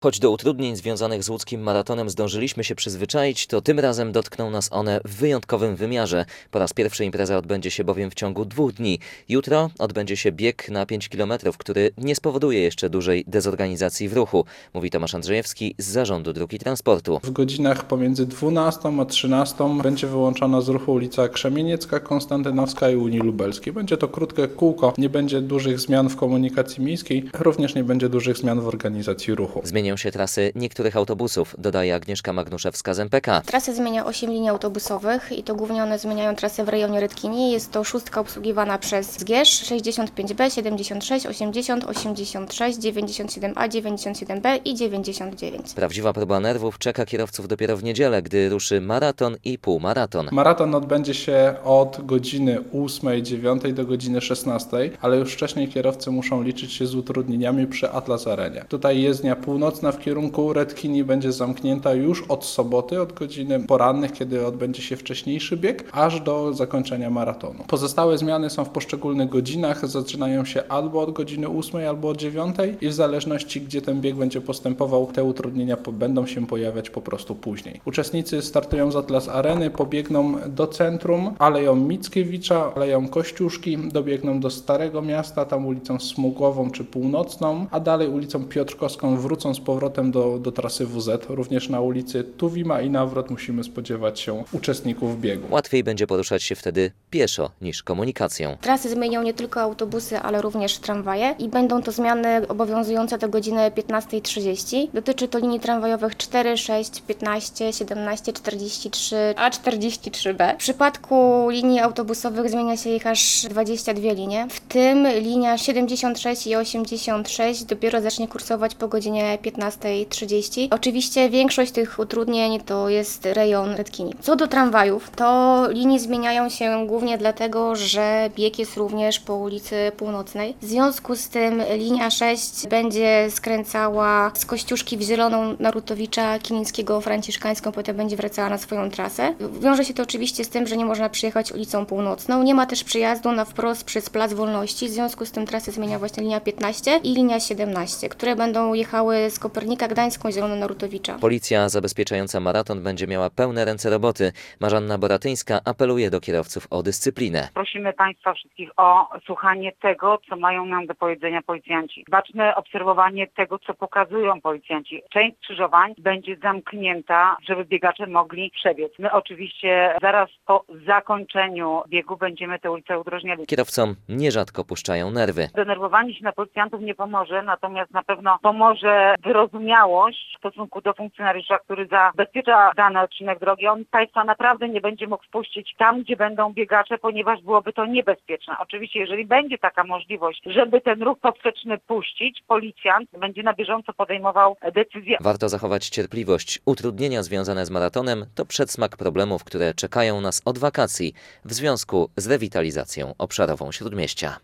Choć do utrudnień związanych z łódzkim maratonem zdążyliśmy się przyzwyczaić, to tym razem dotkną nas one w wyjątkowym wymiarze. Po raz pierwszy impreza odbędzie się bowiem w ciągu 2 dni. Jutro odbędzie się bieg na 5 km, który nie spowoduje jeszcze dużej dezorganizacji w ruchu, mówi Tomasz Andrzejewski z Zarządu Dróg i Transportu. W godzinach pomiędzy 12 a 13 będzie wyłączona z ruchu ulica Krzemieniecka, Konstantynowska i Unii Lubelskiej. Będzie to krótkie kółko, nie będzie dużych zmian w komunikacji miejskiej, również nie będzie dużych zmian w organizacji ruchu. Zmienią się trasy niektórych autobusów, dodaje Agnieszka Magnuszewska z MPK. Trasę zmienia 8 linii autobusowych i to głównie one zmieniają trasę w rejonie Redkini. Jest to 6 obsługiwana przez Zgierz, 65B, 76, 80, 86, 97A, 97B i 99. Prawdziwa próba nerwów czeka kierowców dopiero w niedzielę, gdy ruszy maraton i półmaraton. Maraton odbędzie się od godziny 8-9 do godziny 16, ale już wcześniej kierowcy muszą liczyć się z utrudnieniami przy Atlas Arenie. Tutaj jezdnia północna w kierunku Redkini będzie zamknięta już od soboty, od godziny porannych, kiedy odbędzie się wcześniejszy bieg, aż do zakończenia maratonu. Pozostałe zmiany są w poszczególnych godzinach, zaczynają się albo od godziny 8, albo od 9 i w zależności, gdzie ten bieg będzie postępował, te utrudnienia będą się pojawiać po prostu później. Uczestnicy startują z Atlas Areny, pobiegną do centrum, Aleją Mickiewicza, Aleją Kościuszki, dobiegną do Starego Miasta, tam ulicą Smugłową czy Północną, a dalej ulicą Piotrkowską wrócą z powrotem do trasy WZ. Również na ulicy Tuwima i Nawrot musimy spodziewać się uczestników biegu. Łatwiej będzie poruszać się wtedy pieszo niż komunikacją. Trasy zmienią nie tylko autobusy, ale również tramwaje i będą to zmiany obowiązujące do godziny 15:30. Dotyczy to linii tramwajowych 4, 6, 15, 17, 43, a 43B. W przypadku linii autobusowych zmienia się ich aż 22 linie, w tym linia 76 i 86 dopiero zacznie kursować po godzinie 15:30. Oczywiście większość tych utrudnień to jest rejon Redkini. Co do tramwajów, to linie zmieniają się głównie dlatego, że bieg jest również po ulicy Północnej. W związku z tym linia 6 będzie skręcała z Kościuszki w Zieloną na Rutowicza, Kilińskiego, Franciszkańską, potem będzie wracała na swoją trasę. Wiąże się to oczywiście z tym, że nie można przyjechać ulicą Północną. Nie ma też przyjazdu na wprost przez Plac Wolności, w związku z tym trasę zmienia właśnie linia 15 i linia 17, które będą jechały z Kopernika Gdańską, Zieloną na Rutowicza. Policja zabezpieczająca maraton będzie miała pełne ręce roboty. Marzanna Boratyńska apeluje do kierowców o dyscyplinę. Prosimy Państwa wszystkich o słuchanie tego, co mają nam do powiedzenia policjanci. Baczne obserwowanie tego, co pokazują policjanci. Część skrzyżowań będzie zamknięta, żeby biegacze mogli przebiec. My oczywiście zaraz po zakończeniu biegu będziemy tę ulicę udrożniali. Kierowcom nierzadko puszczają nerwy. Denerwowanie się na policjantów nie pomoże, natomiast na pewno pomoże wyrozumiałość w stosunku do funkcjonariusza, który zabezpiecza dany odcinek drogi. On Państwa naprawdę nie będzie mógł wpuścić tam, gdzie będą biegacze, ponieważ byłoby to niebezpieczne. Oczywiście, jeżeli będzie taka możliwość, żeby ten ruch poprzeczny puścić, policjant będzie na bieżąco podejmował decyzję. Warto zachować cierpliwość. Utrudnienia związane z maratonem to przedsmak problemów, które czekają nas od wakacji w związku z rewitalizacją obszarową Śródmieścia.